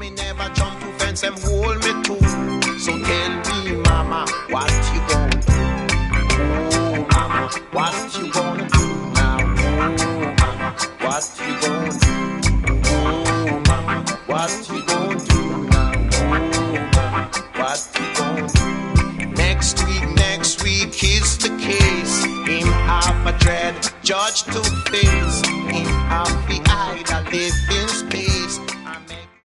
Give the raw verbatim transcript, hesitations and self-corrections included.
me never jump to fence, them hold me too. So tell me, mama, what you gonna do? Oh, mama, what you gonna do now? Oh, mama, what you gonna do? Oh, mama, what you gonna do now? Oh, mama, what you gonna do? Next week, next week is the case. Him have a dread judge to face. Him have the idol live